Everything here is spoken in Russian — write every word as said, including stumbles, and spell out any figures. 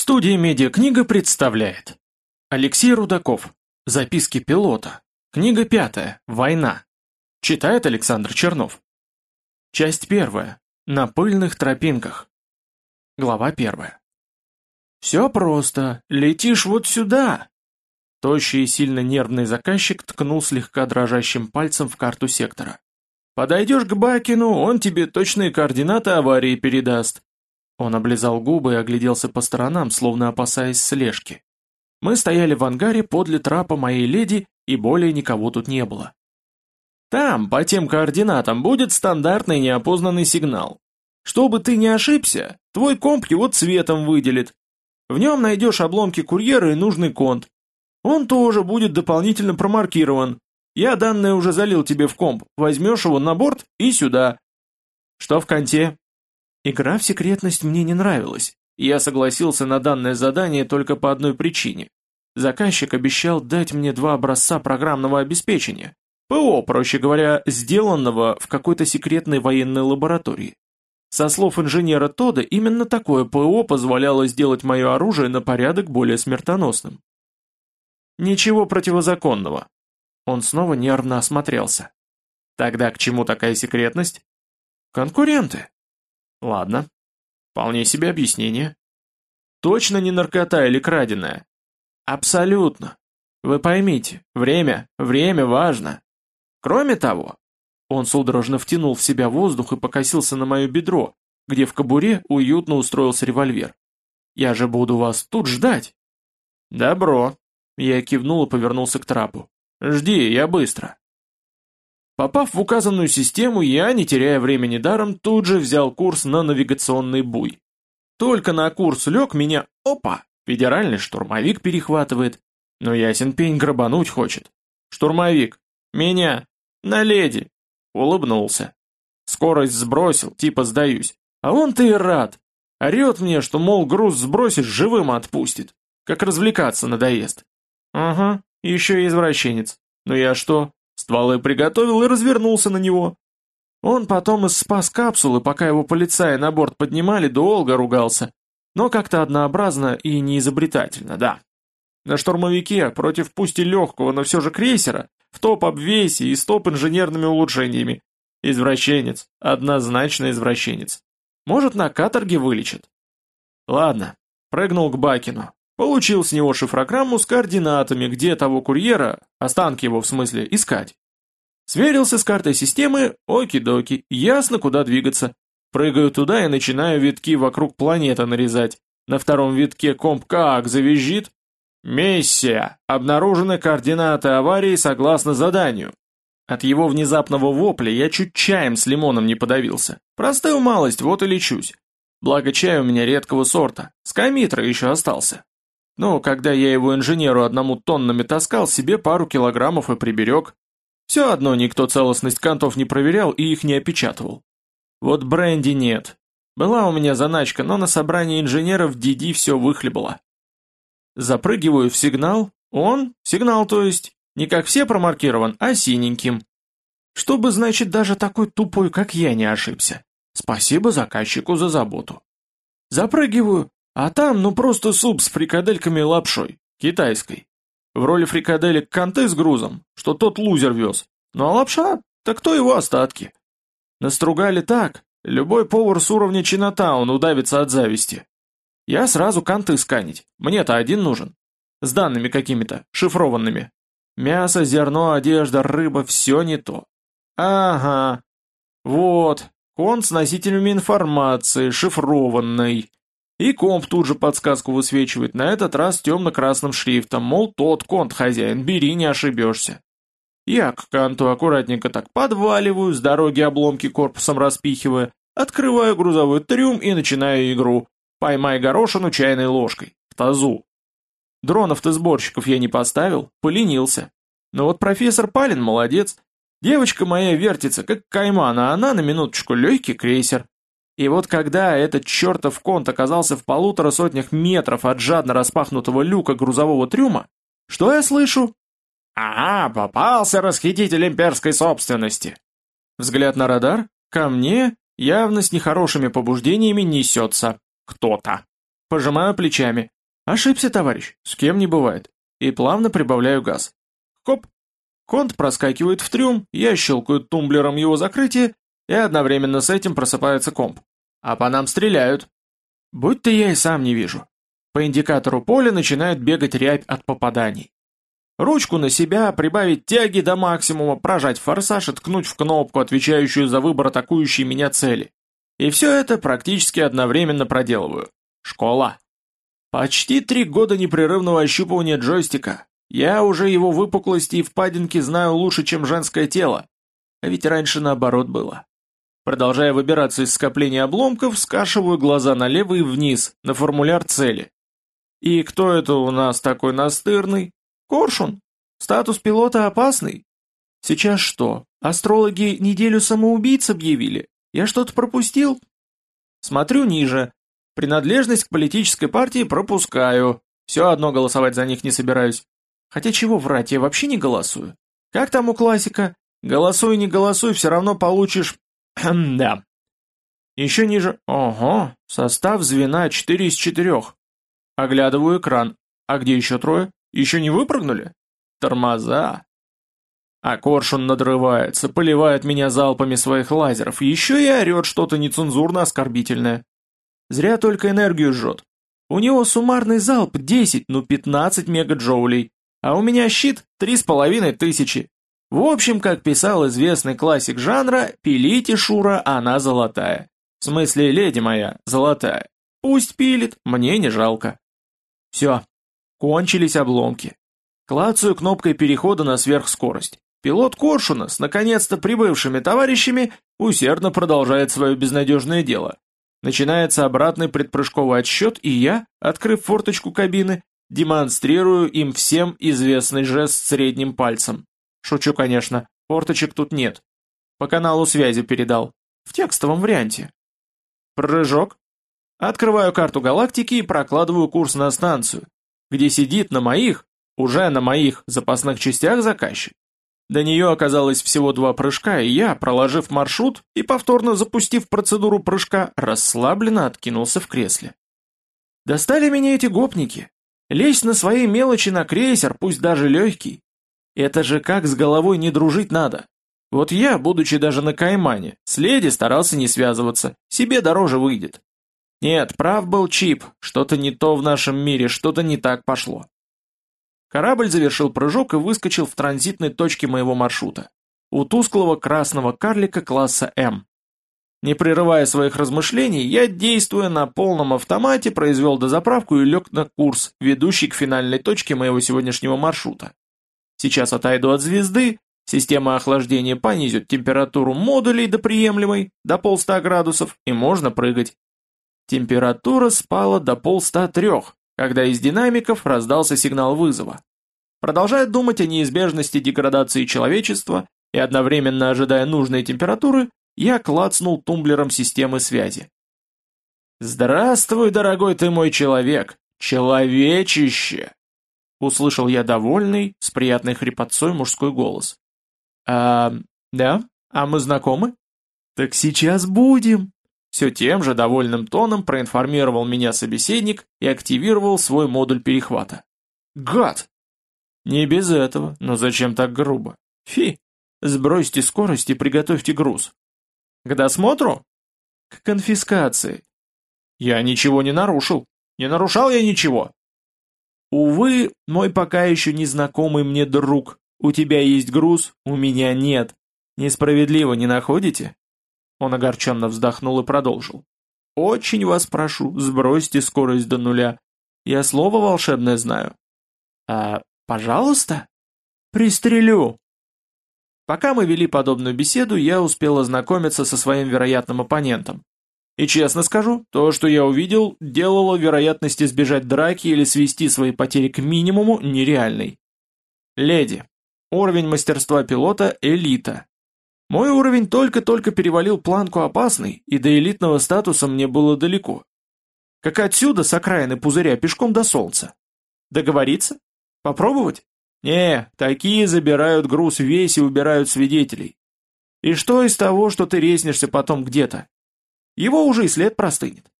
Студия «Медиакнига» представляет Алексей Рудаков. Записки пилота. Книга пятая. Война. Читает Александр Чернов. Часть первая. На пыльных тропинках. Глава первая. «Все просто. Летишь вот сюда!» Тощий и сильно нервный заказчик ткнул слегка дрожащим пальцем в карту сектора. «Подойдешь к Бакину, он тебе точные координаты аварии передаст». Он облизал губы и огляделся по сторонам, словно опасаясь слежки. Мы стояли в ангаре подле трапа моей леди, и более никого тут не было. «Там, по тем координатам, будет стандартный неопознанный сигнал. Чтобы ты не ошибся, твой комп его цветом выделит. В нем найдешь обломки курьера и нужный конт. Он тоже будет дополнительно промаркирован. Я данные уже залил тебе в комп, возьмешь его на борт и сюда». «Что в конте?» Игра в секретность мне не нравилась, и я согласился на данное задание только по одной причине. Заказчик обещал дать мне два образца программного обеспечения, ПО, проще говоря, сделанного в какой-то секретной военной лаборатории. Со слов инженера Тода, именно такое ПО позволяло сделать мое оружие на порядок более смертоносным. Ничего противозаконного. Он снова нервно осмотрелся. Тогда к чему такая секретность? Конкуренты. Ладно. Вполне себе объяснение. Точно не наркота или краденая? Абсолютно. Вы поймите, время, время важно. Кроме того, он судорожно втянул в себя воздух и покосился на мое бедро, где в кобуре уютно устроился револьвер. Я же буду вас тут ждать. Добро. Я кивнул и повернулся к трапу. Жди, я быстро. Попав в указанную систему, я, не теряя времени даром, тут же взял курс на навигационный буй. Только на курс лег, меня, опа, федеральный штурмовик перехватывает. Но ясен пень грабануть хочет. Штурмовик, меня, на леди. Улыбнулся. Скорость сбросил, типа сдаюсь. А он-то и рад. Орет мне, что, мол, груз сбросишь, живым отпустит. Как развлекаться надоест. Ага, еще и извращенец. Ну я что? Стволы приготовил и развернулся на него. Он потом из спас-капсулы, пока его полицаи на борт поднимали, долго ругался. Но как-то однообразно и неизобретательно, да. На штурмовике, против пусть и легкого, но все же крейсера, в топ-обвесе и с топ-инженерными улучшениями. Извращенец, однозначно извращенец. Может, на каторге вылечат. Ладно, прыгнул к Бакину. Получил с него шифрограмму с координатами, где того курьера, останки его в смысле, искать. Сверился с картой системы, оки-доки, ясно, куда двигаться. Прыгаю туда и начинаю витки вокруг планеты нарезать. На втором витке комп как завизжит. «Миссия! Обнаружены координаты аварии согласно заданию». От его внезапного вопля я чуть чаем с лимоном не подавился. Простую малость, вот и лечусь. Благо чай у меня редкого сорта, с камитра еще остался. Ну, когда я его инженеру одному тоннами таскал, себе пару килограммов и приберег. Все одно никто целостность кантов не проверял и их не опечатывал. Вот бренди нет. Была у меня заначка, но на собрании инженеров Диди все выхлебала. Запрыгиваю в сигнал, он, сигнал то есть, не как все промаркирован, а синеньким. Чтобы, значит, даже такой тупой, как я, не ошибся. Спасибо заказчику за заботу. Запрыгиваю. А там, ну просто суп с фрикадельками и лапшой, китайской. В роли фрикаделек канты с грузом, что тот лузер вез. Ну а лапша, так кто его остатки? Настругали так, любой повар с уровня Чинатаун удавится от зависти. Я сразу канты сканить, мне-то один нужен. С данными какими-то, шифрованными. Мясо, зерно, одежда, рыба, все не то. Ага, вот, конт с носителями информации, шифрованной. И комп тут же подсказку высвечивает, на этот раз темно-красным шрифтом, мол, тот конт хозяин, бери, не ошибешься. Я к канту аккуратненько так подваливаю, с дороги обломки корпусом распихивая, открываю грузовой трюм и начинаю игру. Поймай горошину чайной ложкой, в тазу. Дронов-то сборщиков я не поставил, поленился. Но вот профессор Палин молодец. Девочка моя вертится, как кайман, а она на минуточку легкий крейсер. И вот когда этот чертов конт оказался в полутора сотнях метров от жадно распахнутого люка грузового трюма, что я слышу? «Ага, попался расхититель имперской собственности!» Взгляд на радар, ко мне явно с нехорошими побуждениями несется кто-то. Пожимаю плечами. Ошибся, товарищ, с кем не бывает. И плавно прибавляю газ. Хоп! Конт проскакивает в трюм, я щелкаю тумблером его закрытия, и одновременно с этим просыпается комп. А по нам стреляют. Будь-то я и сам не вижу. По индикатору поля начинает бегать рябь от попаданий. Ручку на себя, прибавить тяги до максимума, прожать форсаж и ткнуть в кнопку, отвечающую за выбор атакующей меня цели. И все это практически одновременно проделываю. Школа. Почти три года непрерывного ощупывания джойстика. Я уже его выпуклости и впадинки знаю лучше, чем женское тело. А ведь раньше наоборот было. Продолжая выбираться из скопления обломков, скашиваю глаза налево и вниз, на формуляр цели. И кто это у нас такой настырный? Коршун. Статус пилота опасный. Сейчас что, астрологи неделю самоубийц объявили? Я что-то пропустил? Смотрю ниже. Принадлежность к политической партии пропускаю. Все одно голосовать за них не собираюсь. Хотя чего врать, я вообще не голосую. Как там у классика? Голосуй, не голосуй, все равно получишь... Да. Еще ниже. Ого, состав звена четыре из четырех. Оглядываю экран. А где еще трое? Еще не выпрыгнули? Тормоза. А Коршун надрывается, поливает меня залпами своих лазеров, еще и орет что-то нецензурно оскорбительное. Зря только энергию жжет. У него суммарный залп десять, ну пятнадцать мегаджоулей, а у меня щит три с половиной тысячи. В общем, как писал известный классик жанра, пилите, Шура, она золотая. В смысле, леди моя, золотая. Пусть пилит, мне не жалко. Все, кончились обломки. Клацаю кнопкой перехода на сверхскорость. Пилот Коршуна с наконец-то прибывшими товарищами усердно продолжает свое безнадежное дело. Начинается обратный предпрыжковый отсчет, и я, открыв форточку кабины, демонстрирую им всем известный жест средним пальцем. Шучу, конечно, форточек тут нет. По каналу связи передал. В текстовом варианте. Прыжок. Открываю карту галактики и прокладываю курс на станцию, где сидит на моих, уже на моих запасных частях заказчик. До нее оказалось всего два прыжка, и я, проложив маршрут и повторно запустив процедуру прыжка, расслабленно откинулся в кресле. Достали меня эти гопники. Лезть на свои мелочи на крейсер, пусть даже легкий. Это же как с головой не дружить надо. Вот я, будучи даже на Каймане, с леди старался не связываться, себе дороже выйдет. Нет, прав был Чип, что-то не то в нашем мире, что-то не так пошло. Корабль завершил прыжок и выскочил в транзитной точке моего маршрута, у тусклого красного карлика класса М. Не прерывая своих размышлений, я, действуя на полном автомате, произвел дозаправку и лег на курс, ведущий к финальной точке моего сегодняшнего маршрута. Сейчас отойду от звезды, система охлаждения понизит температуру модулей до приемлемой, до полста градусов, и можно прыгать. Температура спала до полста трех, когда из динамиков раздался сигнал вызова. Продолжая думать о неизбежности деградации человечества и одновременно ожидая нужной температуры, я клацнул тумблером системы связи. «Здравствуй, дорогой ты мой человек! Человечище!» Услышал я довольный, с приятной хрипотцой мужской голос. «А, да? А мы знакомы?» «Так сейчас будем!» Все тем же довольным тоном проинформировал меня собеседник и активировал свой модуль перехвата. «Гад!» «Не без этого, но зачем так грубо? Фи! Сбросьте скорость и приготовьте груз». «К досмотру?» «К конфискации». «Я ничего не нарушил. Не нарушал я ничего». «Увы, мой пока еще незнакомый мне друг, у тебя есть груз, у меня нет. Несправедливо, не находите?» Он огорченно вздохнул и продолжил. «Очень вас прошу, сбросьте скорость до нуля. Я слово волшебное знаю». «А, пожалуйста?» «Пристрелю». Пока мы вели подобную беседу, я успел ознакомиться со своим вероятным оппонентом. И честно скажу, то, что я увидел, делало вероятность избежать драки или свести свои потери к минимуму нереальной. Леди. Уровень мастерства пилота – элита. Мой уровень только-только перевалил планку опасный, и до элитного статуса мне было далеко. Как отсюда, с окраины пузыря, пешком до солнца. Договориться? Попробовать? Не, такие забирают груз весь и убирают свидетелей. И что из того, что ты резнешься потом где-то? Его уже и след простынет.